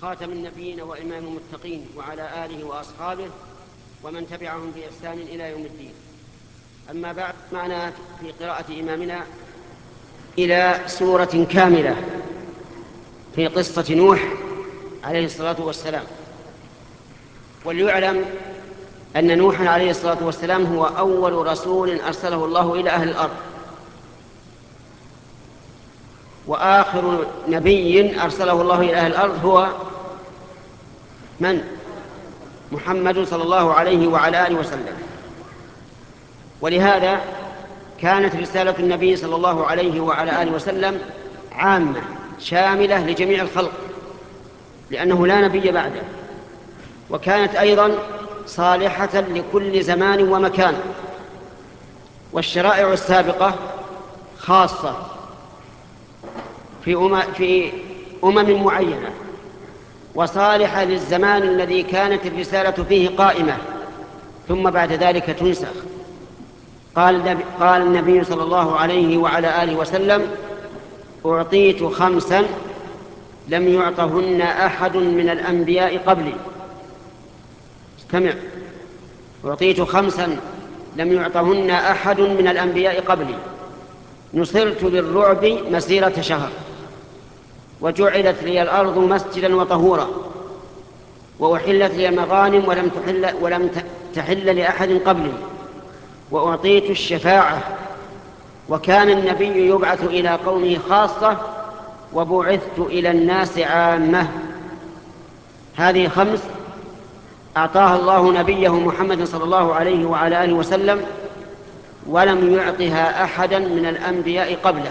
خاتم النبيين وإمام المتقين وعلى آله وأصحابه ومن تبعهم بإحسان إلى يوم الدين. أما بعد، معنا في قراءة إمامنا إلى سورة كاملة في قصة نوح عليه الصلاة والسلام. وليعلم أن نوحا عليه الصلاة والسلام هو أول رسول أرسله الله إلى أهل الأرض، وآخر نبي أرسله الله إلى أهل الأرض هو من؟ محمد صلى الله عليه وعلى آله وسلم. ولهذا كانت رسالة النبي صلى الله عليه وعلى آله وسلم عامة شاملة لجميع الخلق، لأنه لا نبي بعده، وكانت أيضا صالحة لكل زمان ومكان. والشرائع السابقة خاصة في أمم معينة، وصالحة للزمان الذي كانت الرسالة فيه قائمة، ثم بعد ذلك تنسخ. قال النبي صلى الله عليه وعلى آله وسلم: أعطيت 5 لم يعطهن أحد من الأنبياء قبلي. استمع: أعطيت 5 لم يعطهن أحد من الأنبياء قبلي: نصرت بالرعب مسيرة شهر، وجعلت لي الأرض مسجدا وطهورا، وأحلت لي المغانم ولم تحل لأحد قبلي، وأعطيت الشفاعة، وكان النبي يبعث إلى قومه خاصة، وبعثت إلى الناس عامة. هذه 5 أعطاها الله نبيه محمد صلى الله عليه وعلى آله وسلم، ولم يعطها أحدا من الأنبياء قبله.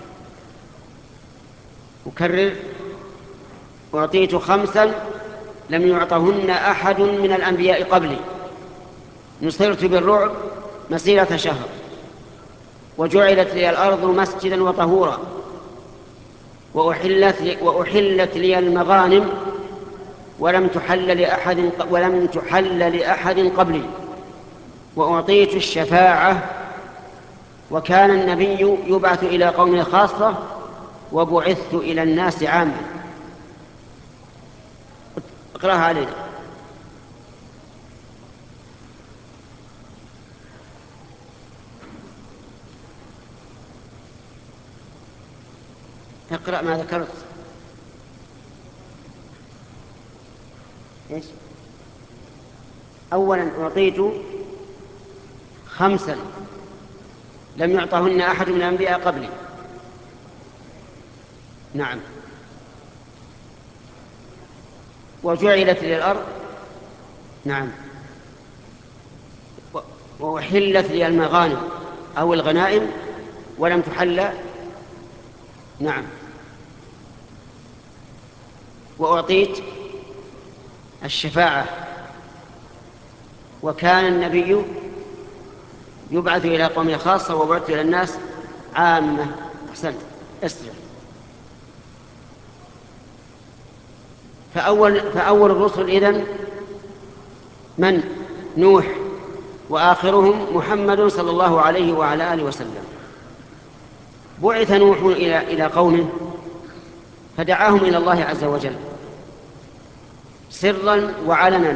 أكرر: أعطيت 5 لم يعطهن أحد من الأنبياء قبلي: نصرت بالرعب مسيرة شهر، وجعلت لي الأرض مسجدا وطهورا، وأحلت لي المغانم ولم تحل لأحد قبلي، وأعطيت الشفاعة، وكان النبي يبعث إلى قومه خاصة، وبعثت إلى الناس عامة. اقرأها علينا. اقرأ ما ذكرت. إيش؟ أولا: أعطيت 5 لم يعطهن أحد من الأنبياء قبلي. نعم. وجعلت لي الأرض. نعم. وأحلت لي المغانم أو الغنائم ولم تحل. نعم. وأعطيت الشفاعة، وكان النبي يبعث إلى قومه خاصة، وبعثت إلى الناس عامة. أحسنت. استرح. فأول الرسل إذن من؟ نوح، وآخرهم محمد صلى الله عليه وعلى آله وسلم. بعث نوح إلى قومه فدعاهم إلى الله عز وجل سرا وعلنا،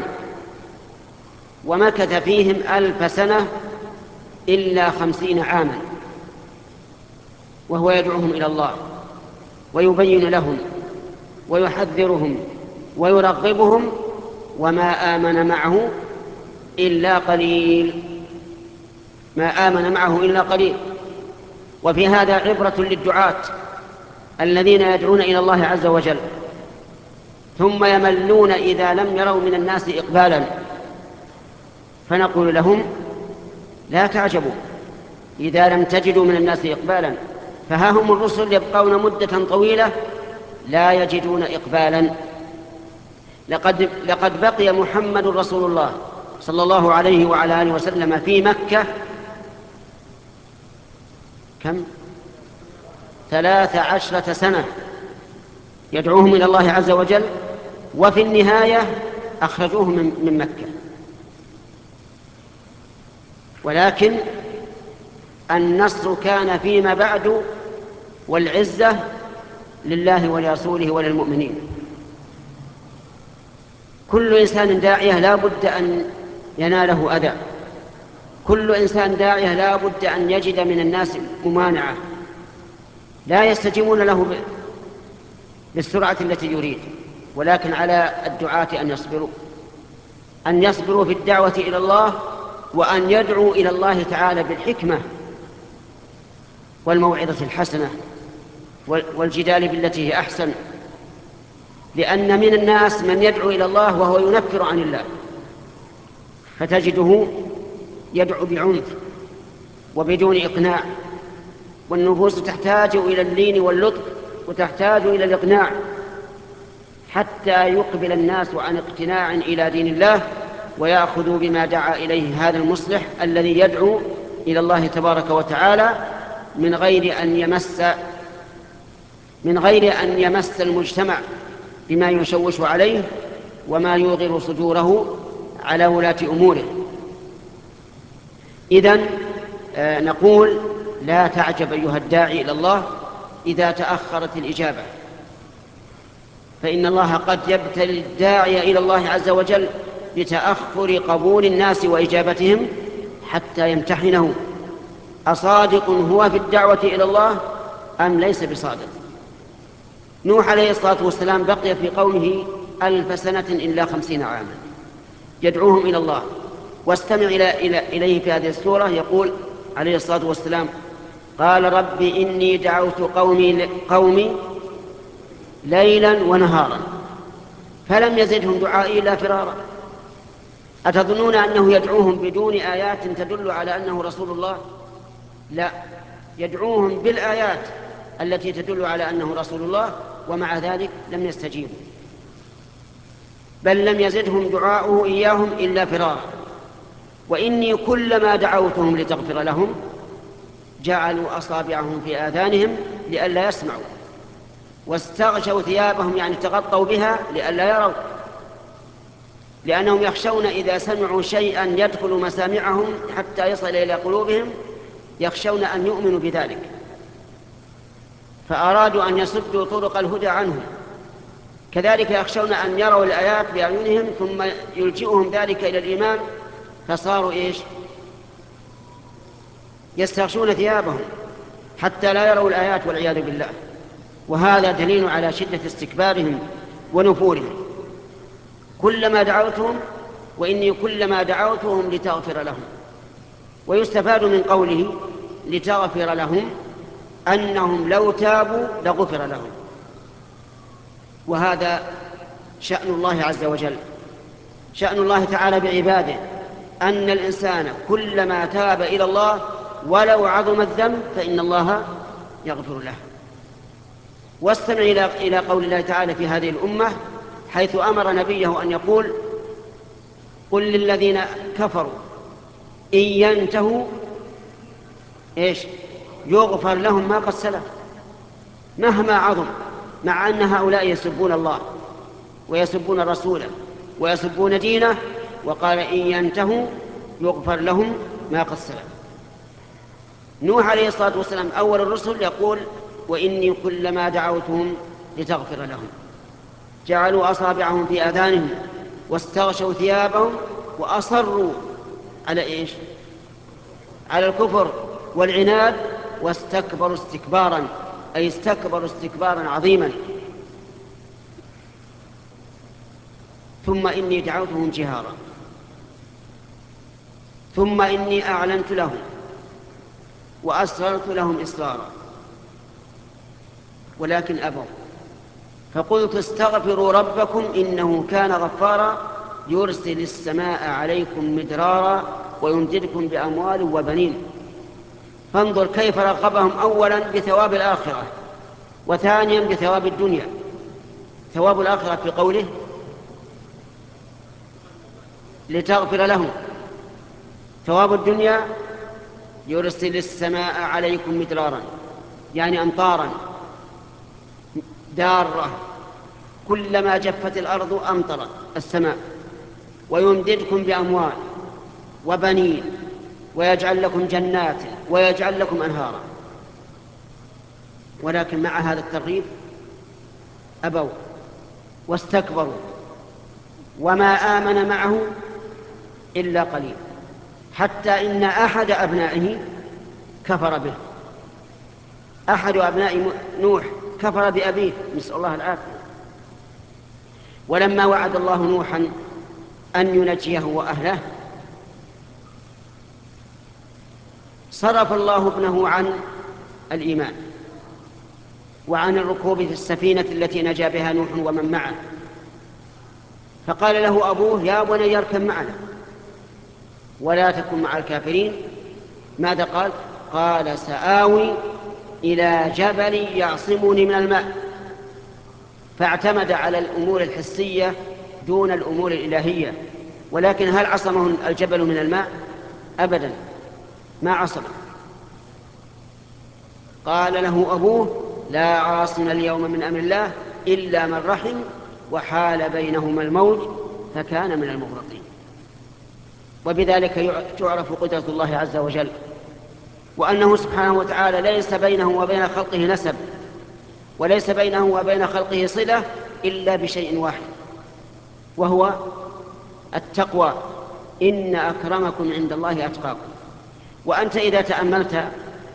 ومكث فيهم 1000 سنة إلا 50 عاما، وهو يدعوهم إلى الله ويبين لهم ويحذرهم ويرغبهم، وما آمن معه إلا قليل. ما آمن معه إلا قليل. وفي هذا عبرة للدعاة الذين يدعون إلى الله عز وجل ثم يملون إذا لم يروا من الناس إقبالا، فنقول لهم: لا تعجبوا إذا لم تجدوا من الناس إقبالا، فها هم الرسل يبقون مدة طويلة لا يجدون إقبالا. لقد بقي محمد رسول الله صلى الله عليه وعلى آله وسلم في مكة كم؟ 13 سنة يدعوهم إلى الله عز وجل، وفي النهاية أخرجوه من مكة. ولكن النصر كان فيما بعد، والعزة لله ولرسوله وللمؤمنين. كل إنسان داعية لا بد أن يناله أذى، كل إنسان داعية لا بد أن يجد من الناس ممانعة، لا يستجيبون له بالسرعة التي يريد، ولكن على الدعاة أن يصبروا في الدعوة إلى الله، وأن يدعوا إلى الله تعالى بالحكمة والموعظة الحسنة والجدال بالتي هي أحسن، لأن من الناس من يدعو إلى الله وهو ينفر عن الله، فتجده يدعو بعنف وبدون إقناع، والنفوس تحتاج إلى اللين واللطف وتحتاج إلى الإقناع حتى يقبل الناس عن اقتناع إلى دين الله ويأخذوا بما دعا إليه هذا المصلح الذي يدعو إلى الله تبارك وتعالى من غير أن يمس المجتمع بما يشوش عليه وما يوغر صدوره على ولاة أموره. إذن نقول لا تعجب أيها الداعي إلى الله إذا تأخرت الإجابة، فإن الله قد يبتلي الداعي إلى الله عز وجل بتأخر قبول الناس وإجابتهم حتى يمتحنه أصادق هو في الدعوة إلى الله أم ليس بصادق. نوح عليه الصلاة والسلام بقي في قومه 1000 سنة إلا 50 عاما يدعوهم إلى الله، واستمع إليه في هذه السورة يقول عليه الصلاة والسلام: قال رب إني دعوت قومي ليلا ونهارا فلم يزدهم دعائي إلا فرارا. أتظنون أنه يدعوهم بدون آيات تدل على أنه رسول الله؟ لا، يدعوهم بالآيات التي تدل على أنه رسول الله، ومع ذلك لم يستجيبوا، بل لم يزدهم دعاؤه إياهم إلا فرارا. وإني كلما دعوتهم لتغفر لهم جعلوا أصابعهم في آذانهم لئلا يسمعوا، واستغشوا ثيابهم يعني تغطوا بها لئلا يروا، لأنهم يخشون إذا سمعوا شيئا يدخل مسامعهم حتى يصل إلى قلوبهم يخشون أن يؤمنوا بذلك، فأرادوا أن يسدوا طرق الهدى عنهم. كذلك يخشون أن يروا الآيات بأعينهم ثم يلجئهم ذلك إلى الإيمان، فصاروا يستغشون ثيابهم حتى لا يروا الآيات والعياذ بالله، وهذا دليل على شدة استكبارهم ونفورهم. كلما دعوتهم وإني كلما دعوتهم لتغفر لهم. ويستفاد من قوله لتغفر لهم أنهم لو تابوا لغفر لهم، وهذا شأن الله عز وجل، شأن الله تعالى بعباده، أن الإنسان كلما تاب إلى الله ولو عظم الذنب فإن الله يغفر له. واستمع إلى قول الله تعالى في هذه الأمة حيث أمر نبيه أن يقول: قل للذين كفروا إن ينتهوا يغفر لهم ما قد سلف، مهما عظم، مع أن هؤلاء يسبون الله ويسبون رسوله ويسبون دينه، وقال إن ينتهوا يغفر لهم ما قد سلف. نوح عليه الصلاة والسلام أول الرسل يقول: وإني كلما دعوتهم لتغفر لهم جعلوا أصابعهم في آذانهم واستغشوا ثيابهم وأصروا على على الكفر والعناد، واستكبروا استكبارا، أي استكبروا استكبارا عظيما. ثم إني دعوتهم جهارا ثم إني أعلنت لهم وأسررت لهم إسرارا ولكن أبوا، فقلت استغفروا ربكم إنه كان غفارا يرسل السماء عليكم مدرارا ويمددكم بأموال وبنين. فانظر كيف رغبهم أولا بثواب الآخرة، وثانيا بثواب الدنيا. ثواب الآخرة في قوله لتغفر لهم، ثواب الدنيا يرسل السماء عليكم مدرارا يعني أمطارا دارة، كلما جفت الأرض أمطرت السماء، ويمددكم بأموال وبنين ويجعل لكم جنات ويجعل لكم أنهارا. ولكن مع هذا الترغيب أبوا واستكبروا وما آمن معه إلا قليل، حتى إن أحد أبنائه كفر به. أحد أبناء نوح كفر بأبيه، نسأل الله العافية. ولما وعد الله نوحا أن ينجيه وأهله صرف الله ابنه عن الإيمان وعن الركوب في السفينة التي نجا بها نوح ومن معه، فقال له أبوه: يا بني اركب معنا ولا تكن مع الكافرين. ماذا قال؟ قال: سآوي إلى جبل يعصمني من الماء. فاعتمد على الأمور الحسية دون الأمور الإلهية. ولكن هل عصمه الجبل من الماء؟ أبدا، ما عصمه. قال له أبوه: لا عاصم اليوم من أمر الله إلا من رحم، وحال بينهما الموج فكان من المغرقين. وبذلك تعرف قدرة الله عز وجل، وأنه سبحانه وتعالى ليس بينه وبين خلقه نسب، وليس بينه وبين خلقه صلة إلا بشيء واحد، وهو التقوى. إن أكرمكم عند الله أتقاكم. وأنت إذا تأملت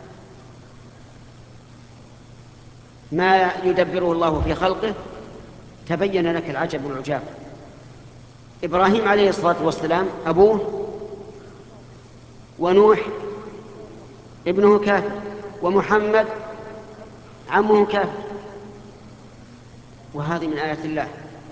ما يدبره الله في خلقه تبين لك العجب والعجاب. إبراهيم عليه الصلاة والسلام أبوه، ونوح ابنه كافر، ومحمد عمه كافر، وهذه من آيات الله.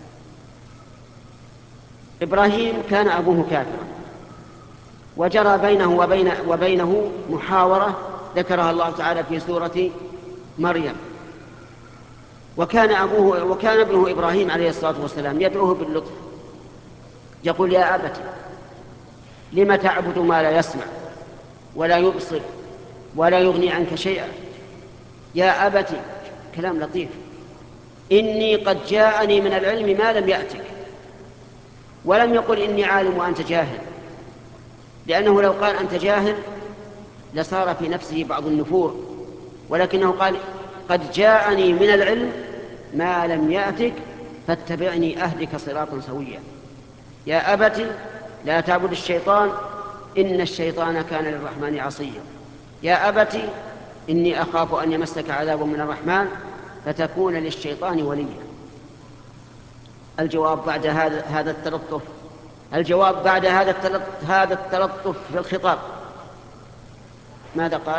إبراهيم كان أبوه كافرا، وجرى بينه وبينه محاورة ذكرها الله تعالى في سورة مريم. وكان ابنه إبراهيم عليه الصلاة والسلام يدعوه باللطف، يقول: يا أبت لم تعبد ما لا يسمع ولا يبصر ولا يغني عنك شيئا. يا أبت، كلام لطيف، إني قد جاءني من العلم ما لم يأتك. ولم يقل إني عالم وأنت جاهل، لأنه لو قال أنت جاهل لصار في نفسه بعض النفور، ولكنه قال: قد جاءني من العلم ما لم يأتك فاتبعني أهدك صراطا سويا. يا أبت لا تعبد الشيطان إن الشيطان كان للرحمن عصيا. يا أبت إني أخاف أن يمسك عذاب من الرحمن فتكون للشيطان وليا. الجواب بعد هذا التلطف، الجواب بعد هذا التلطف في الخطاب ماذا قال؟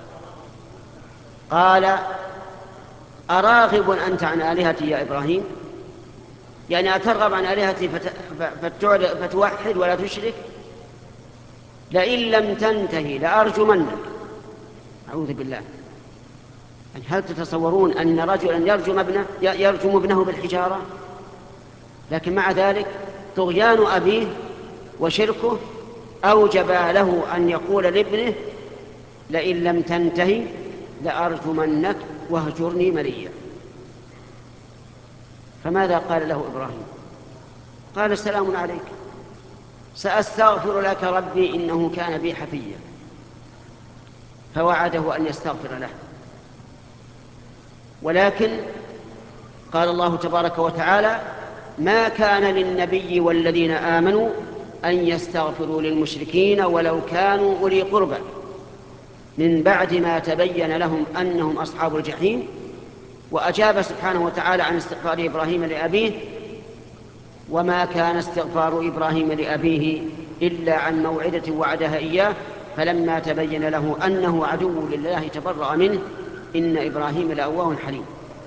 قال: أراغب أنت عن آلهتي يا إبراهيم؟ يعني أترغب عن آلهتي فتوحد ولا تشرك؟ لئن لم تنتهي لأرجمنك. أعوذ بالله. يعني هل تتصورون أن رجلا يرجم ابنه بالحجارة؟ لكن مع ذلك طغيان أبيه وشركه أوجب له أن يقول لابنه: لئن لم تنتهي لأرجمنك واهجرني مليا. فماذا قال له إبراهيم؟ قال: سلام عليك، سأستغفر لك ربي إنه كان بي حفيا. فوعده أن يستغفر له. ولكن قال الله تبارك وتعالى: ما كان للنبي والذين آمنوا أن يستغفروا للمشركين ولو كانوا أولي قربى من بعد ما تبين لهم أنهم أصحاب الجحيم. وأجاب سبحانه وتعالى عن استغفار إبراهيم لأبيه: وما كان استغفار إبراهيم لأبيه إلا عن موعدة وعدها إياه فلما تبين له أنه عدو لله تبرأ منه إن إبراهيم لأواه حليم.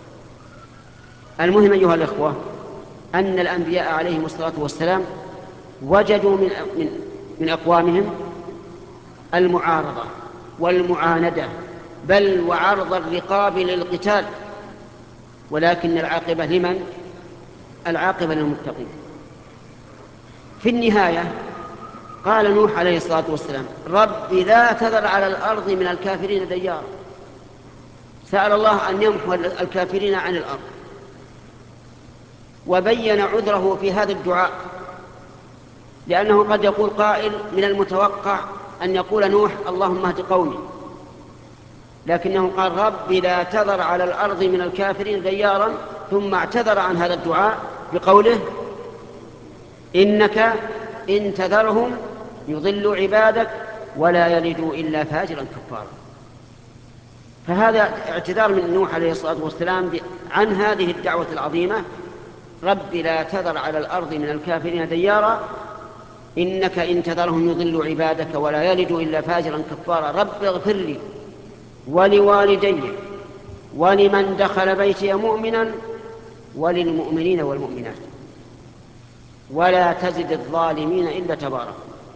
المهم أيها الإخوة أن الأنبياء عليهم الصلاة والسلام وجدوا من أقوامهم المعارضة والمعاندة، بل وعرض الرقاب للقتال، ولكن العاقبة لمن؟ العاقبة للمتقين. في النهاية قال نوح عليه الصلاة والسلام: رب لا تذر على الأرض من الكافرين ديارا. سأل الله أن يمحو الكافرين عن الأرض، وبين عذره في هذا الدعاء، لأنه قد يقول قائل: من المتوقع أن يقول نوح اللهم اهد قومي، لكنه قال: رب لا تذر على الأرض من الكافرين ديارا، ثم اعتذر عن هذا الدعاء بقوله: إنك إن تذرهم يضلوا عبادك ولا يلدوا إلا فاجرا كفارا. فهذا اعتذار من نوح عليه الصلاة والسلام عن هذه الدعوة العظيمة: رب لا تذر على الأرض من الكافرين ديارا إنك إن تذرهم يضلوا عبادك ولا يلدوا إلا فاجرا كفارا. رب اغفر لي ولوالدي ولمن دخل بيتي مؤمنا وللمؤمنين والمؤمنات ولا تزد الظالمين إلا تبارا.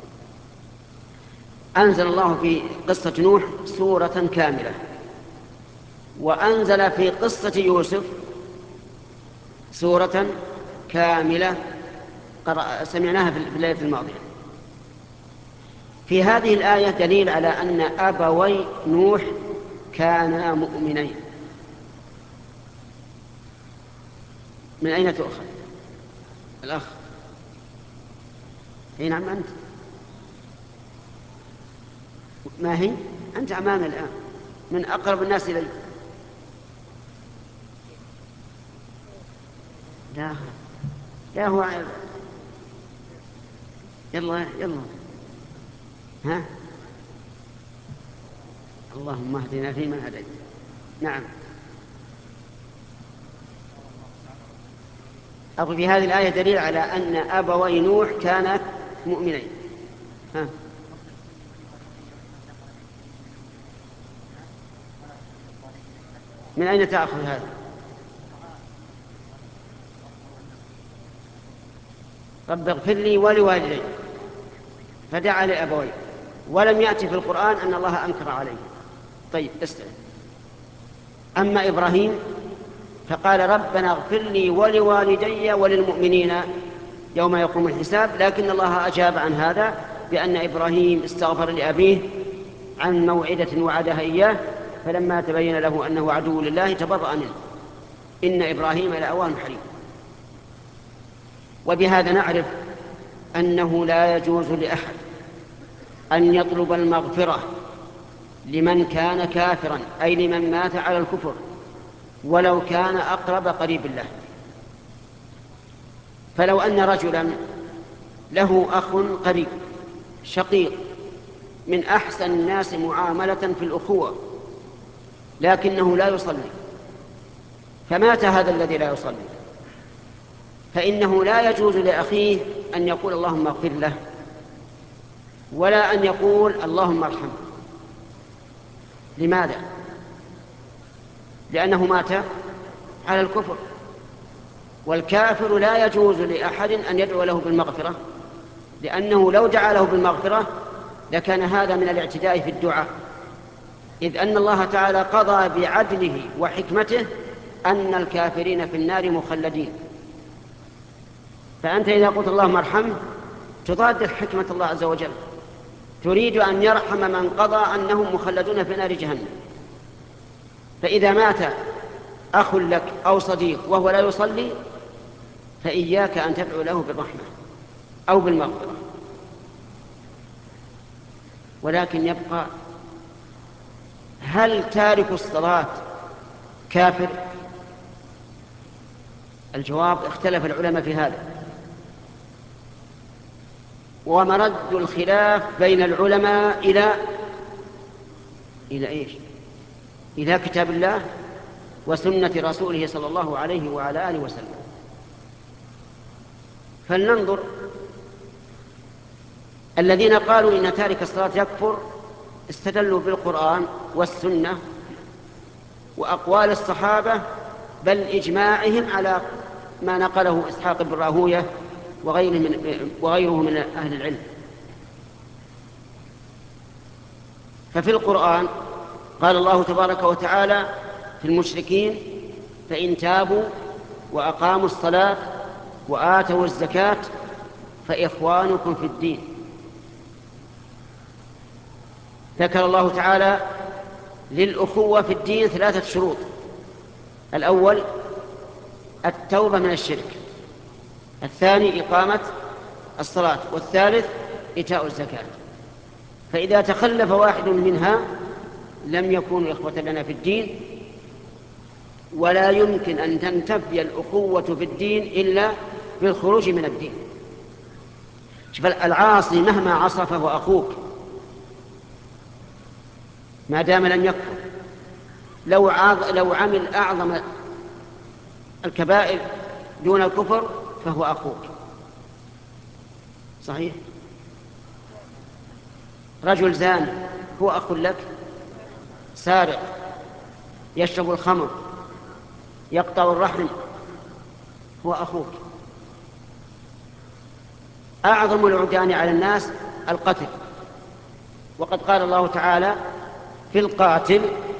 أنزل الله في قصة نوح سورة كاملة، وأنزل في قصة يوسف سورة كاملة سمعناها في الليلة الماضية. في هذه الآية دليل على أن أبوي نوح كانا مؤمنين. من أين تؤخذ الأخ؟ أي نعم أنت. ما هي؟ أنت أمامي الآن من أقرب الناس إلي. لا هو يلا ها. اللهم اهدنا فيمن هديت. نعم. أقول في هذه الآية دليل على أن أبوي نوح كانا مؤمنين. ها. من أين تأخذ هذا؟ رب اغفر لي ولوالدي، فدعا لأبوي، ولم يأتي في القرآن أن الله أنكر عليه. طيب استمع. أما إبراهيم فقال ربنا اغفر لي ولوالدي وللمؤمنين يوم يقوم الحساب، لكن الله أجاب عن هذا بأن إبراهيم استغفر لأبيه عن موعدة وعدها إياه، فلما تبين له أنه عدو لله تبرأ منه. إن إبراهيم لأواه حليم. وبهذا نعرف أنه لا يجوز لأحد أن يطلب المغفرة لمن كان كافرا، أي لمن مات على الكفر، ولو كان أقرب قريب له. فلو أن رجلا له أخ قريب شقيق من أحسن الناس معاملة في الأخوة، لكنه لا يصلي، فمات هذا الذي لا يصلي، فإنه لا يجوز لأخيه أن يقول اللهم اغفر له، ولا أن يقول اللهم ارحمه. لماذا؟ لأنه مات على الكفر، والكافر لا يجوز لأحد أن يدعو له بالمغفرة، لأنه لو دعا له بالمغفرة لكان هذا من الاعتداء في الدعاء، إذ أن الله تعالى قضى بعدله وحكمته أن الكافرين في النار مخلدين. فأنت إذا قلت اللهم ارحمه تضاد حكمة الله عز وجل، تريد أن يرحم من قضى أنهم مخلدون في نار جهنم. فإذا مات أخ لك أو صديق وهو لا يصلي فإياك أن تدعو له بالرحمة أو بالمغفرة. ولكن يبقى، هل تارك الصلاة كافر؟ الجواب اختلف العلماء في هذا، ومرد الخلاف بين العلماء إلى إيش؟ إلى كتاب الله وسنة رسوله صلى الله عليه وعلى آله وسلم. فلننظر. الذين قالوا إن تارك الصلاة يكفر استدلوا بالقرآن والسنة وأقوال الصحابة، بل إجماعهم على ما نقله إسحاق بن راهوية وغيره من أهل العلم. ففي القرآن قال الله تبارك وتعالى في المشركين: فإن تابوا وأقاموا الصلاة وآتوا الزكاة فإخوانكم في الدين. ذكر الله تعالى للأخوة في الدين 3 شروط: الأول التوبة من الشرك، الثاني إقامة الصلاة، والثالث إيتاء الزكاة. فإذا تخلف واحد منها لم يكونوا إخوة لنا في الدين، ولا يمكن أن تنتفي الأخوة في الدين إلا بالخروج من الدين. العاصي مهما عصى فهو أخوك ما دام لم يكفر. لو عمل أعظم الكبائر دون الكفر فهو أخوك. صحيح؟ رجل زاني هو أخ لك، سارق، يشرب الخمر، يقطع الرحم، هو أخوك. أعظم العدوان على الناس القتل، وقد قال الله تعالى في القاتل: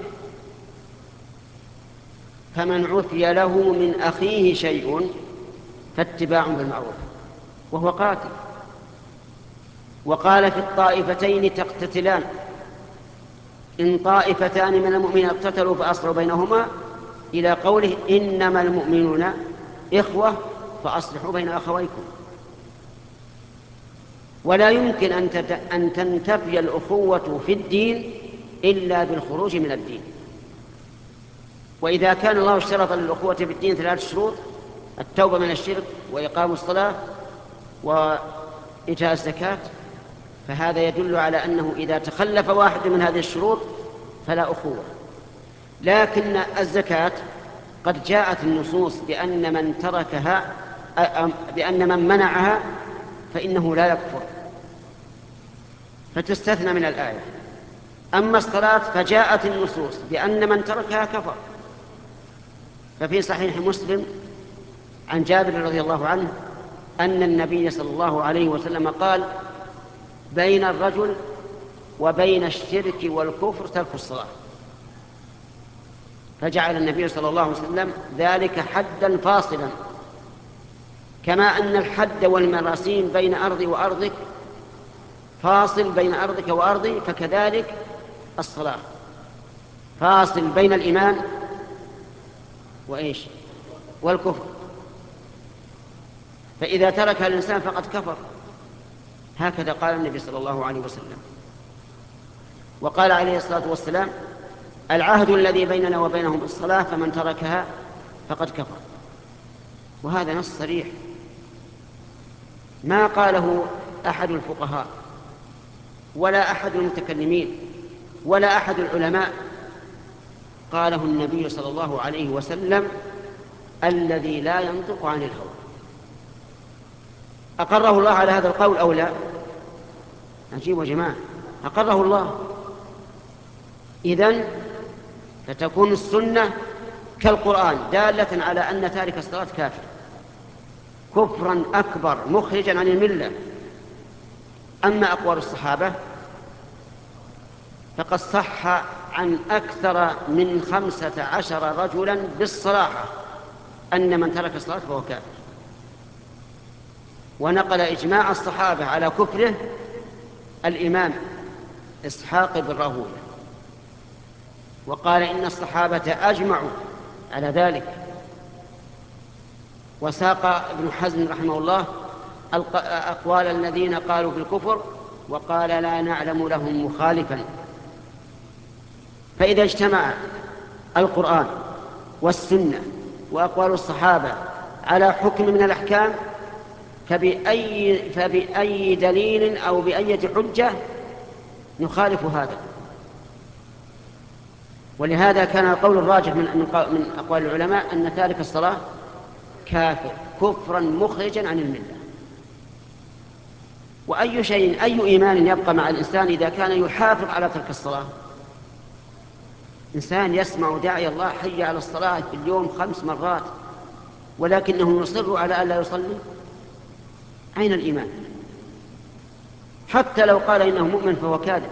فمن عفي له من أخيه شيء فاتباع بالمعروف، وهو قاتل. وقال في الطائفتين تقتتلان إن طائفتان من المؤمنين اقتتلوا فأصلحوا بينهما إلى قوله إنما المؤمنون إخوة فأصلحوا بين أخويكم. ولا يمكن أن تنتفي الأخوة في الدين إلا بالخروج من الدين. وإذا كان الله اشترط للأخوة في الدين 3 شروط: التوبة من الشرك، وإقام الصلاة، وإيتاء الزكاة، فهذا يدل على أنه إذا تخلف واحد من هذه الشروط فلا أخوة. لكن الزكاة قد جاءت النصوص بأن من منعها فإنه لا يكفر، فتستثنى من الآية. أما الصلاة فجاءت النصوص بأن من تركها كفر. ففي صحيح مسلم عن جابر رضي الله عنه أن النبي صلى الله عليه وسلم قال: بين الرجل وبين الشرك والكفر ترك الصلاة. فجعل النبي صلى الله عليه وسلم ذلك حدا فاصلا، كما أن الحد والمراسيم بين أرضي وأرضك فاصل بين أرضك وأرضي، فكذلك الصلاة فاصل بين الإيمان والكفر. فإذا تركها الإنسان فقد كفر. هكذا قال النبي صلى الله عليه وسلم. وقال عليه الصلاة والسلام: العهد الذي بيننا وبينهم الصلاة فمن تركها فقد كفر. وهذا نص صريح ما قاله أحد الفقهاء ولا أحد المتكلمين ولا أحد العلماء، قاله النبي صلى الله عليه وسلم الذي لا ينطق عن الهوى. أقره الله على هذا القول أو لا؟ عجيب يا جماعة، أقره الله. إذن فتكون السنة كالقرآن دالة على أن تارك الصلاة كافر كفرا أكبر مخرجا عن الملة. أما أقوال الصحابة فقد صح عن أكثر من 15 رجلا بالصراحة أن من ترك الصلاة فهو كافر. ونقل إجماع الصحابة على كفره الإمام إسحاق بن راهويه، وقال إن الصحابة أجمعوا على ذلك. وساق ابن حزم رحمه الله أقوال الذين قالوا بالكفر وقال لا نعلم لهم مخالفا. فإذا اجتمع القرآن والسنة وأقوال الصحابة على حكم من الأحكام فبأي دليل أو بأي حجة نخالف هذا؟ ولهذا كان القول الراجح من أقوال العلماء أن تارك الصلاة كافر كفرا مخرجا عن الملة. وأي شيء، أي إيمان يبقى مع الإنسان إذا كان يحافظ على ترك الصلاة؟ إنسان يسمع داعي الله حي على الصلاة في اليوم 5 مرات ولكنه يصر على ألا يصلي، أين الإيمان؟ حتى لو قال إنه مؤمن فهو كاذب،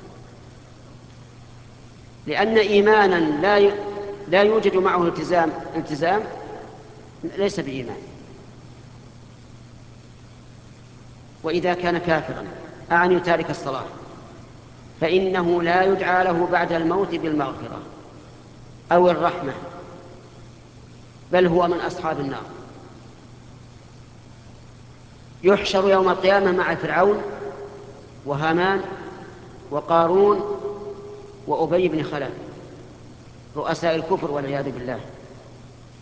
لأن إيمانا لا يوجد معه التزام ليس بإيمان. وإذا كان كافرا أعني تارك الصلاة فإنه لا يدعى له بعد الموت بالمغفرة أو الرحمة، بل هو من أصحاب النار. يحشر يوم القيامة مع فرعون وهامان وقارون وأبي بن خلف رؤساء الكفر والعياذ بالله.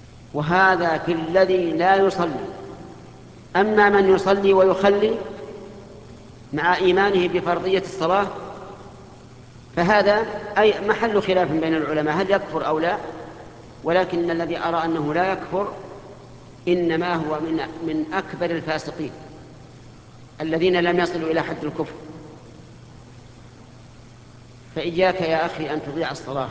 وهذا في الذي لا يصلي. أما من يصلي ويخلي مع إيمانه بفرضية الصلاة، فهذا أي محل خلاف بين العلماء هل يكفر أو لا، ولكن الذي أرى أنه لا يكفر إنما هو من أكبر الفاسقين الذين لم يصلوا إلى حد الكفر. فإياك يا أخي أن تضيع الصلاة.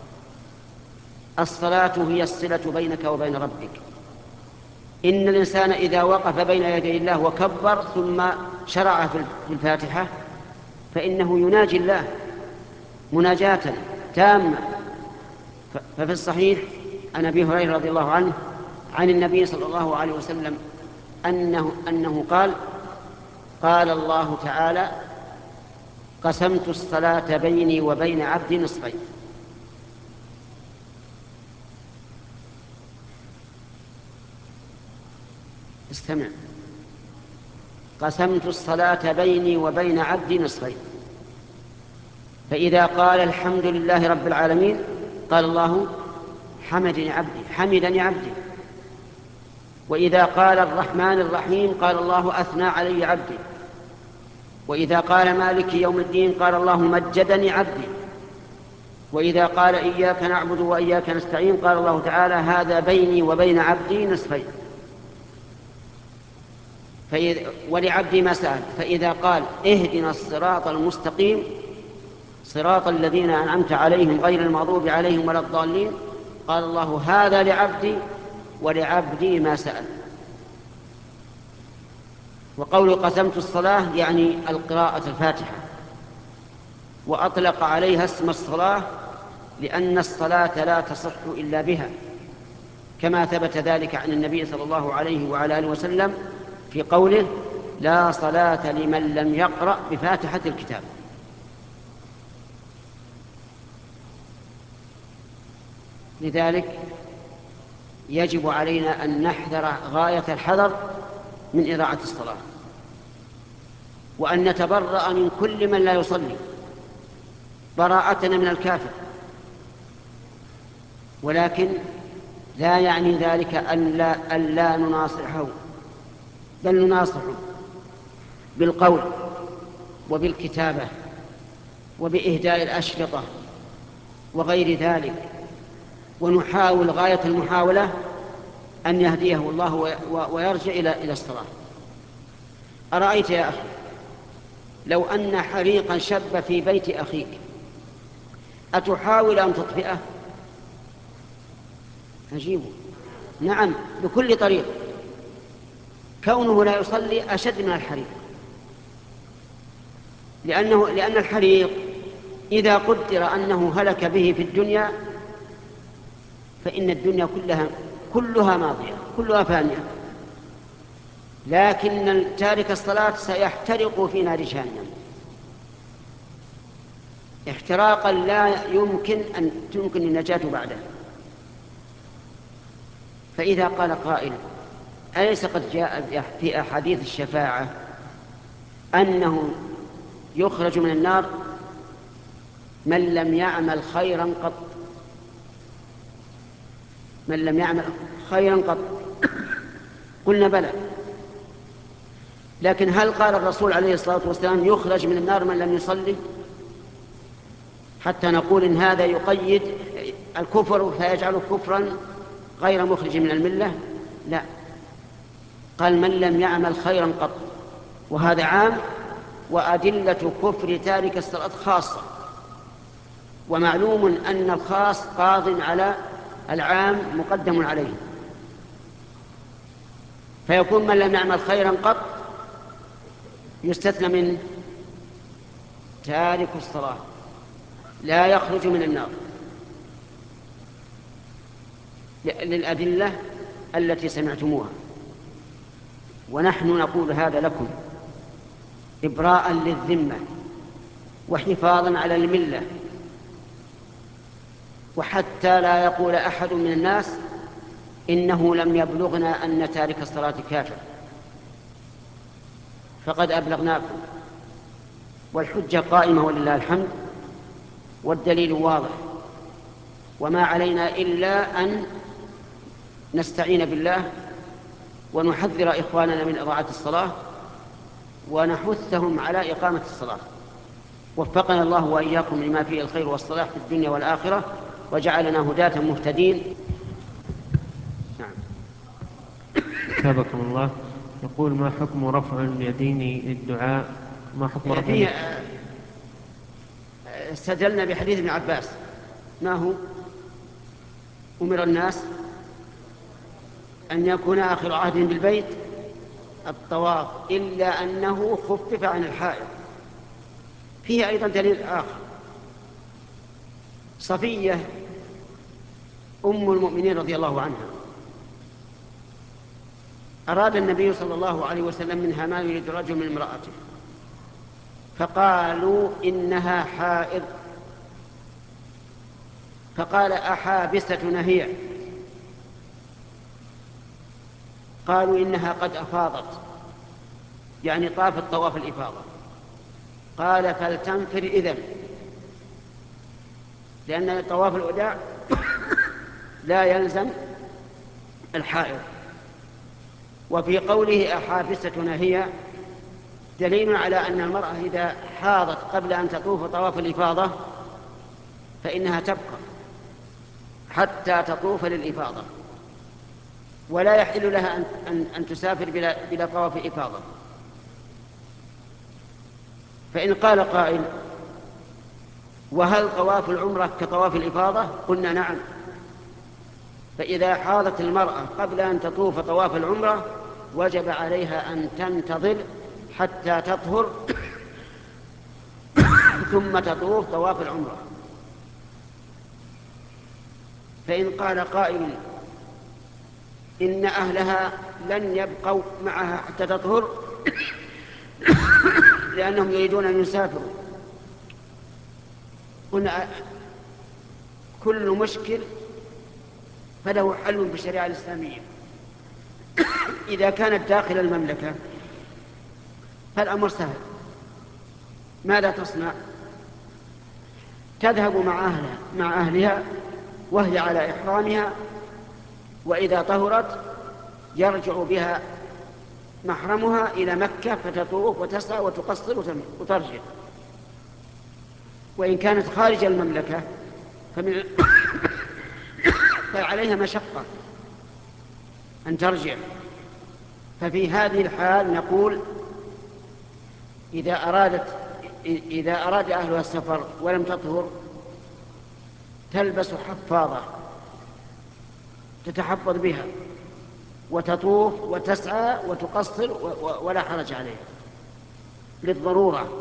الصلاة هي الصلة بينك وبين ربك. إن الإنسان إذا وقف بين يدي الله وكبر ثم شرع في الفاتحة فإنه يناجي الله مناجاة تامة. ففي الصحيح عن أبي هريرة رضي الله عنه عن النبي صلى الله عليه وسلم أنه قال الله تعالى: قسمت الصلاة بيني وبين عبدي نصفين. استمع: قسمت الصلاة بيني وبين عبدي نصفين، فإذا قال الحمد لله رب العالمين قال الله: حمدني عبدي. وإذا قال الرحمن الرحيم قال الله: أثنى علي عبدي. وإذا قال مالك يوم الدين قال الله: مجدني عبدي. وإذا قال إياك نعبد وإياك نستعين قال الله تعالى: هذا بيني وبين عبدي نصفين. ولعبدي ما سأل. فإذا قال اهدنا الصراط المستقيم صراط الذين أنعمت عليهم غير المغضوب عليهم ولا الضالين قال الله: هذا لعبدي ولعبدي ما سأل. وقول قسمت الصلاة يعني القراءة الفاتحة، وأطلق عليها اسم الصلاة لأن الصلاة لا تصح إلا بها، كما ثبت ذلك عن النبي صلى الله عليه وعلى آله وسلم في قوله: لا صلاة لمن لم يقرأ بفاتحة الكتاب. لذلك يجب علينا أن نحذر غاية الحذر من إضاعة الصلاة، وأن نتبرأ من كل من لا يصلي براءتنا من الكافر. ولكن لا يعني ذلك أن لا نناصحه، بل نناصحه بالقول وبالكتابة وبإهداء الأشرطة وغير ذلك، ونحاول غاية المحاولة أن يهديه الله ويرجع إلى الصلاة. أرأيت يا أخي لو أن حريقا شب في بيت أخيك أتحاول أن تطفئه؟ أجيبه نعم بكل طريق. كونه لا يصلي أشد من الحريق، لأن الحريق إذا قدر أنه هلك به في الدنيا فإن الدنيا كلها ماضية، كلها فانية. لكن تارك الصلاة سيحترق في نار جهنم احتراقا لا يمكن النجاة بعده. فإذا قال قائل: أليس قد جاء في أحاديث الشفاعة أنه يخرج من النار من لم يعمل خيرا قط؟ من لم يعمل خيرا قط. قلنا بلى، لكن هل قال الرسول عليه الصلاة والسلام يخرج من النار من لم يصلي حتى نقول إن هذا يقيد الكفر فيجعله كفرا غير مخرج من الملة؟ لا، قال من لم يعمل خيرا قط، وهذا عام، وأدلة كفر تارك الصلاة خاصة، ومعلوم أن الخاص قاض على العام مقدم عليه، فيكون من لم يعمل خيرا قط يستثنى من تارك الصلاة لا يخرج من النار للأدلة التي سمعتموها. ونحن نقول هذا لكم إبراء للذمة وحفاظا على الملة، وحتى لا يقول أحد من الناس إنه لم يبلغنا أن تارك الصلاة كافر، فقد أبلغناكم والحجة قائمة ولله الحمد والدليل واضح، وما علينا إلا أن نستعين بالله ونحذر إخواننا من إضاعة الصلاة ونحثهم على إقامة الصلاة. وفقنا الله وإياكم لما فيه الخير والصلاح في الدنيا والآخرة، وجعلنا هداة مهتدين. نعم. أثابكم الله. يقول: ما حكم رفع اليدين للدعاء؟ ما حكم رفع فيه استدلنا بحديث ابن عباس. ما هو؟ أمر الناس أن يكون آخر عهدهم بالبيت الطواف إلا أنه خفف عن الحائض. فيه أيضا دليل آخر. صفية أم المؤمنين رضي الله عنها أراد النبي صلى الله عليه وسلم منها ما يريد رجل من امرأته، فقالوا إنها حائض، فقال: أحابستنا هي؟ قالوا: إنها قد أفاضت، يعني طافت طواف الإفاضة. قال: فلتنفر إذن، لأن طواف الوداع لا يلزم الحائض. وفي قوله أحابستنا هي دليل على أن المرأة إذا حاضت قبل أن تطوف طواف الإفاضة فإنها تبقى حتى تطوف للإفاضة، ولا يحل لها أن تسافر بلا طواف إفاضة. فإن قال قائل: وهل طواف العمرة كطواف الإفاضة؟ قلنا: نعم. فإذا حاضت المرأة قبل أن تطوف طواف العمرة وجب عليها أن تنتظر حتى تطهر ثم تطوف طواف العمرة. فإن قال قائل: إن أهلها لن يبقوا معها حتى تطهر لأنهم يريدون أن يسافروا، قلنا: كل مشكل فله حل بالشريعة الإسلامية. إذا كانت داخل المملكة فالأمر سهل. ماذا تصنع؟ تذهب مع أهلها وهي على إحرامها، وإذا طهرت يرجع بها محرمها إلى مكة فتطوف وتسعى وتقصر وترجع. وإن كانت خارج المملكة فعليها مشقة أن ترجع. ففي هذه الحال نقول: إذا أراد أهلها السفر ولم تطهر تلبس حفاضة تتحفظ بها وتطوف وتسعى وتقصر ولا حرج عليها للضرورة.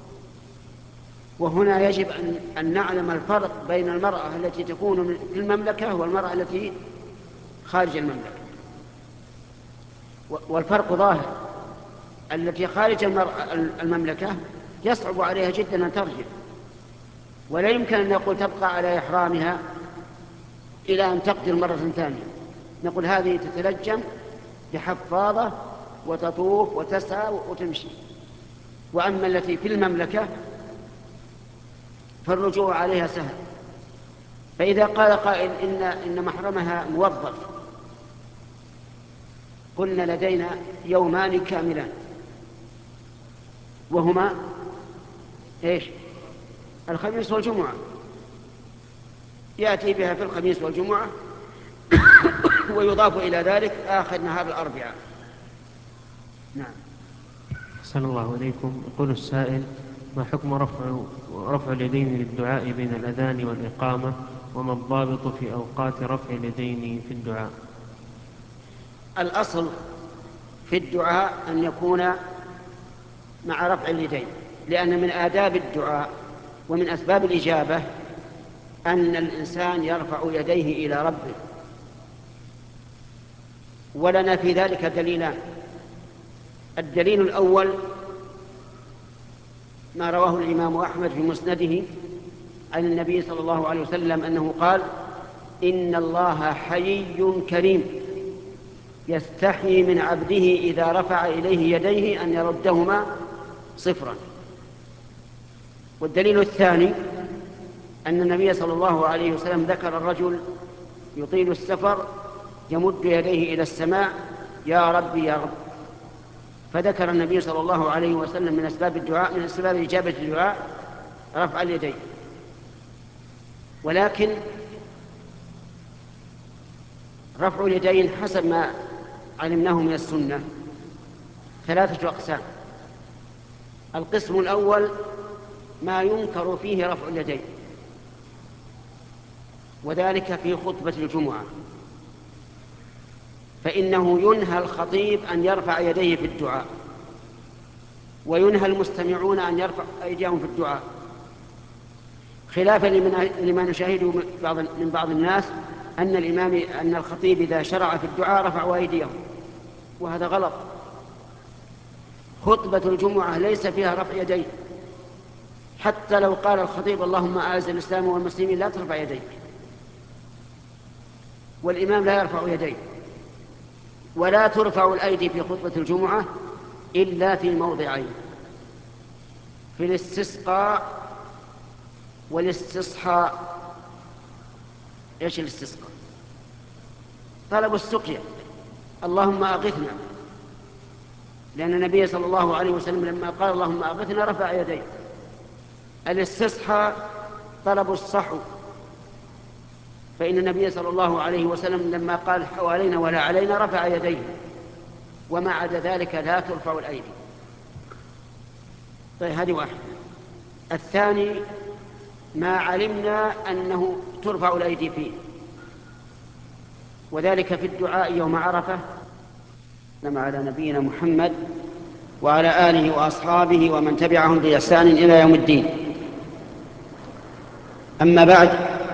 وهنا يجب أن نعلم الفرق بين المرأة التي تكون في المملكة والمرأة التي خارج المملكة، والفرق ظاهر. التي خارج المملكة يصعب عليها جدا أن ترجع، ولا يمكن أن نقول تبقى على إحرامها إلى أن تقدر مرة ثانية. نقول هذه تتلجم بحفاضة وتطوف وتسعى وتمشي. وأما التي في المملكة فالرجوع عليها سهل. فإذا قال قائل إن محرمها موظف، قلنا: لدينا يومان كاملان، وهما إيش؟ الخميس والجمعة. يأتي بها في الخميس والجمعة ويضاف إلى ذلك آخر نهار الأربعاء. نعم. أحسن الله إليكم. يقول السائل: ما حكم رفع اليدين للدعاء بين الأذان والإقامة؟ وما الضابط في أوقات رفع اليدين في الدعاء؟ الأصل في الدعاء أن يكون مع رفع اليدين، لأن من آداب الدعاء ومن أسباب الإجابة أن الإنسان يرفع يديه إلى ربه. ولنا في ذلك دليلان. الدليل الأول ما رواه الإمام أحمد في مسنده عن النبي صلى الله عليه وسلم أنه قال: إن الله حيي كريم يستحيي من عبده إذا رفع إليه يديه أن يردهما صفرا. والدليل الثاني أن النبي صلى الله عليه وسلم ذكر الرجل يطيل السفر يمد يديه إلى السماء: يا ربي يا رب. فذكر النبي صلى الله عليه وسلم من أسباب الدعاء، من أسباب إجابة الدعاء رفع اليدين. ولكن رفع اليدين حسب ما علمناه من السنة 3 أقسام. القسم الأول ما ينكر فيه رفع اليدين، وذلك في خطبة الجمعة، فإنه ينهى الخطيب أن يرفع يديه في الدعاء، وينهى المستمعون أن يرفع أيديهم في الدعاء، خلافا لما نشاهده من بعض الناس أن الخطيب إذا شرع في الدعاء رفعوا أيديهم، وهذا غلط. خطبة الجمعة ليس فيها رفع يدين، حتى لو قال الخطيب اللهم أعز الإسلام والمسلمين لا ترفع يديك، والإمام لا يرفع يديه. ولا ترفع الأيدي في خطبة الجمعة إلا في موضعين: في الاستسقاء والاستصحاء. إيش الاستسقاء؟ طلب السقيا، اللهم أغثنا، لأن النبي صلى الله عليه وسلم لما قال اللهم أغثنا رفع يديه. الاستصحاء طلب الصحو، فإن النبي صلى الله عليه وسلم لما قال حوالينا ولا علينا رفع يديه، وما عدا ذلك لا ترفع الأيدي. طيب، هذه واحدة. الثاني ما علمنا أنه ترفع الأيدي فيه، وذلك في الدعاء يوم عرفة. على نبينا محمد وعلى آله وأصحابه ومن تبعهم بإحسان إلى يوم الدين. أما بعد،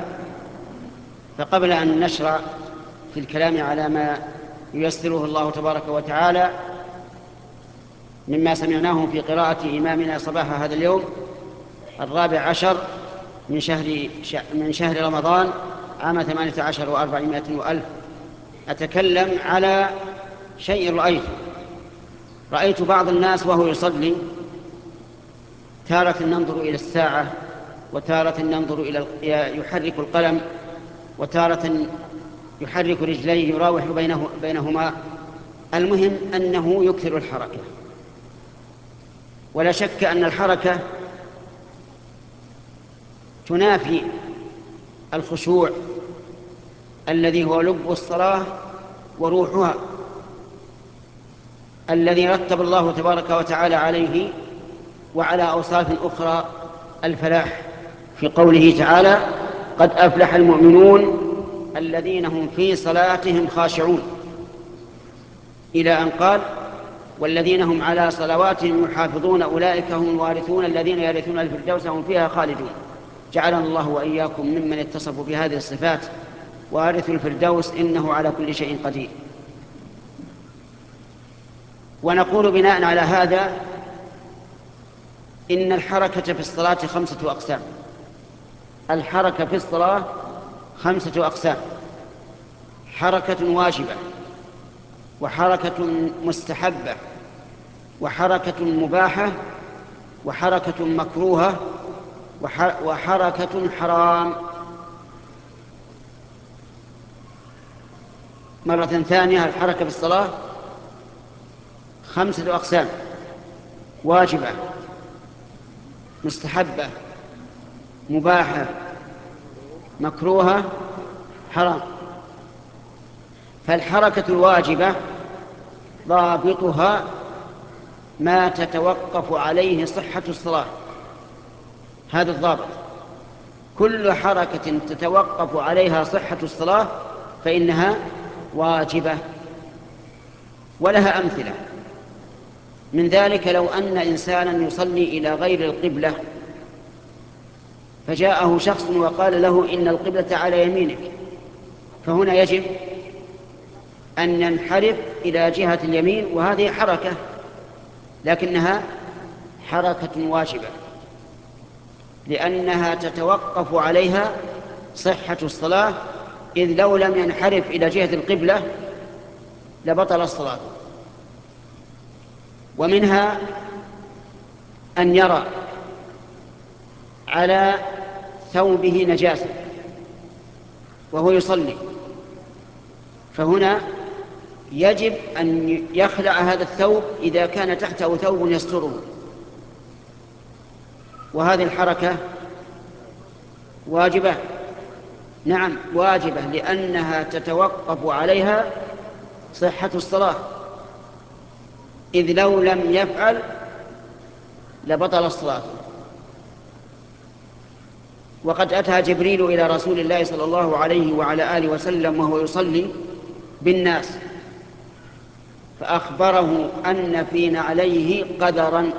فقبل أن نشرع في الكلام على ما ييسره الله تبارك وتعالى مما سمعناه في قراءة إمامنا صباح هذا اليوم 14 من شهر رمضان عام 18 و400 وألف، أتكلم على شيء رأيت بعض الناس وهو يصلي تارة ننظر إلى الساعة، وتارة ننظر يحرك القلم، وتارة يحرك رجليه يراوح بينهما. المهم أنه يكثر الحركة، ولا شك أن الحركة تنافي الخشوع الذي هو لب الصلاة وروحها، الذي رتب الله تبارك وتعالى عليه وعلى أوصاف أخرى الفلاح في قوله تعالى: قد أفلح المؤمنون الذين هم في صلاتهم خاشعون، إلى أن قال: والذين هم على صلواتهم يحافظون أولئك هم الوارثون الذين يرثون الفردوس هم فيها خالدون. جعلنا الله وإياكم ممن اتصفوا بهذه الصفات، وارث الفردوس إنه على كل شيء قدير. ونقول بناء على هذا إن الحركة في الصلاة 5 أقسام. الحركة في الصلاة 5 أقسام: حركة واجبة، وحركة مستحبة، وحركة مباحة، وحركة مكروهة، وحركة حرام. مرة ثانية، الحركة في الصلاة 5 أقسام: واجبة، مستحبة، مباحة، مكروهة، حرام. فالحركة الواجبة ضابطها ما تتوقف عليه صحة الصلاة، هذا الضابط. كل حركة تتوقف عليها صحة الصلاة فإنها واجبة. ولها أمثلة من ذلك: لو أن إنسانا يصلي إلى غير القبلة، فجاءه شخص وقال له إن القبلة على يمينك، فهنا يجب أن ينحرف إلى جهة اليمين، وهذه حركة لكنها حركة واجبة، لأنها تتوقف عليها صحة الصلاة، إذ لو لم ينحرف إلى جهة القبلة لبطل الصلاة. ومنها أن يرى على ثوبه نجاسة وهو يصلي، فهنا يجب أن يخلع هذا الثوب إذا كان تحته ثوب يستره. وهذه الحركة واجبة، نعم واجبة، لأنها تتوقف عليها صحة الصلاة، إذ لو لم يفعل لبطل الصلاة. وقد أتى جبريل إلى رسول الله صلى الله عليه وعلى آله وسلم وهو يصلي بالناس، فأخبره أن في نعليه قدرا،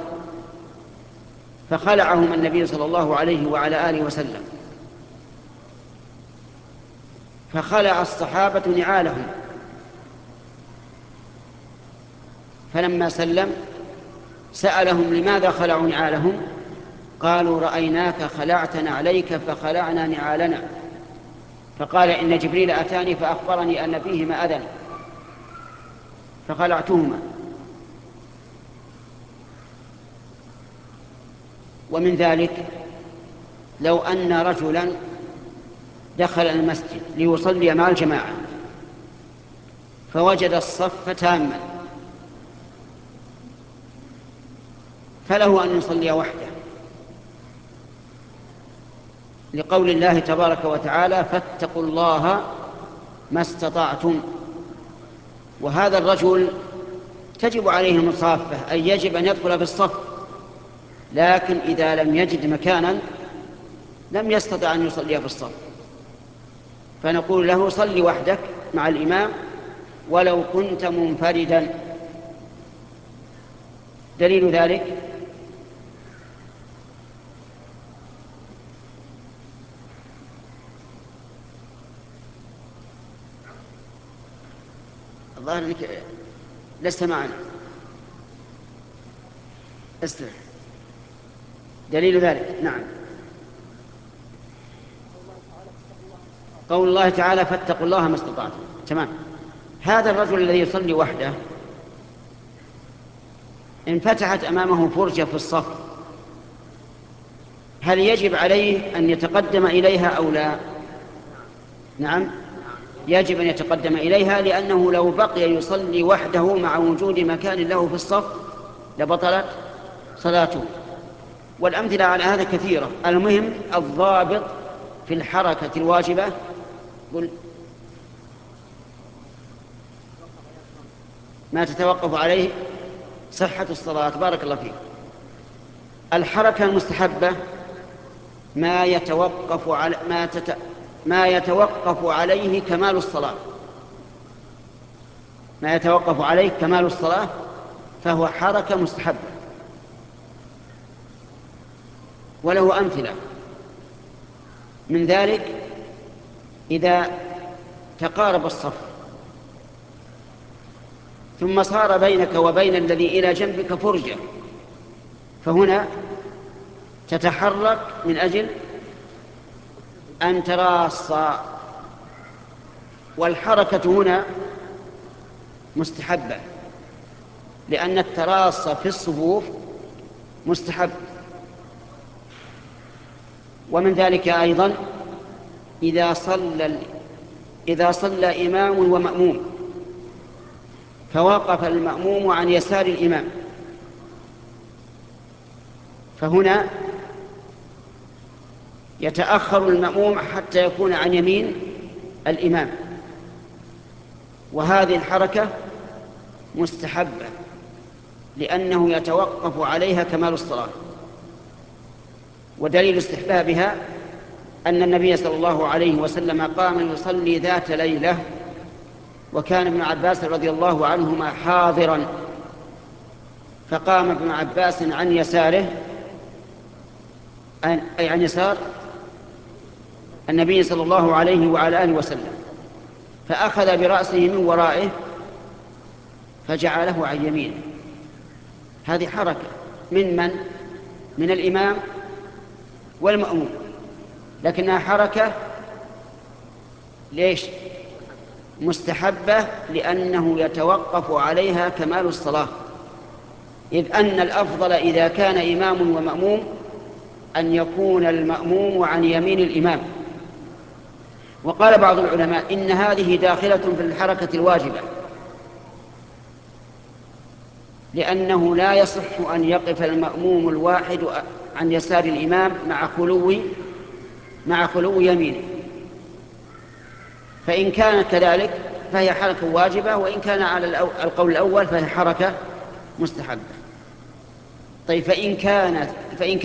فخلعهم النبي صلى الله عليه وعلى آله وسلم، فخلع الصحابة نعالهم. فلما سلم سألهم لماذا خلعوا نعالهم؟ قالوا رأيناك خلعت نعليك فخلعنا نعالنا. فقال إن جبريل أتاني فأخبرني أن فيهما أذى فخلعتهما. ومن ذلك لو أن رجلا دخل المسجد ليصلي مع الجماعة فوجد الصف تاما، فله أن يصلي وحده، لقول الله تبارك وتعالى فاتقوا الله ما استطعتم. وهذا الرجل تجب عليه المصافة، أي يجب أن يدخل في الصف، لكن إذا لم يجد مكانا لم يستطع أن يصلي في الصف، فنقول له صل وحدك مع الإمام ولو كنت منفردا. دليل ذلك الظاهر أنك لست معنا، استمع. دليل ذلك نعم قول الله تعالى فاتقوا الله ما استطعتم. تمام. هذا الرجل الذي يصلي وحده انفتحت أمامه فرجة في الصف، هل يجب عليه أن يتقدم إليها أو لا؟ نعم يجب أن يتقدم إليها، لأنه لو بقي يصلي وحده مع وجود مكان له في الصف لبطلت صلاته. والأمثلة على هذا كثيرة. المهم الضابط في الحركة الواجبة ما تتوقف عليه صحة الصلاة. بارك الله فيك. الحركة المستحبة ما يتوقف عليه كمال الصلاة، ما يتوقف عليه كمال الصلاة فهو حركة مستحبة. وله أمثلة من ذلك إذا تقارب الصف ثم صار بينك وبين الذي إلى جنبك فرجة، فهنا تتحرك من أجل أن تراص، والحركة هنا مستحبة لأن التراص في الصفوف مستحب. ومن ذلك أيضا إذا صلى إمام ومأموم فوقف المأموم عن يسار الإمام، فهنا يتأخر المأموم حتى يكون عن يمين الإمام، وهذه الحركة مستحبة لأنه يتوقف عليها كمال الصلاة. ودليل استحبابها أن النبي صلى الله عليه وسلم قام يصلي ذات ليلة وكان ابن عباس رضي الله عنهما حاضرا، فقام ابن عباس عن يساره أي عن يسار النبي صلى الله عليه وعلى آله وسلم، فأخذ برأسه من ورائه فجعله عن يمينه. هذه حركة من الإمام والمأموم، لكنها حركة ليش؟ مستحبة لأنه يتوقف عليها كمال الصلاة، إذ أن الأفضل إذا كان إمام ومأموم أن يكون المأموم عن يمين الإمام. وقال بعض العلماء إن هذه داخلة في الحركة الواجبة، لأنه لا يصح أن يقف المأموم الواحد عن يسار الإمام مع خلو يمينه، فإن كانت كذلك فهي حركة واجبة، وإن كان على القول الأول فهي حركة مستحبة. طيب فإن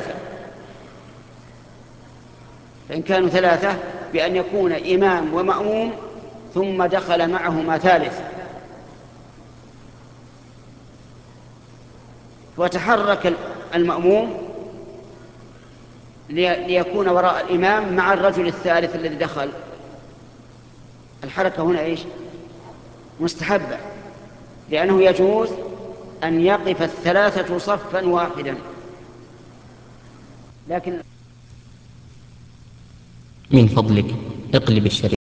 كانوا ثلاثة بأن يكون إمام ومأموم ثم دخل معهما ثالث، وتحرك المأموم ليكون وراء الإمام مع الرجل الثالث الذي دخل، الحركة هنا إيش؟ مستحبة، لأنه يجوز أن يقف الثلاثة صفا واحدا. لكن من فضلك اقلب الشريط.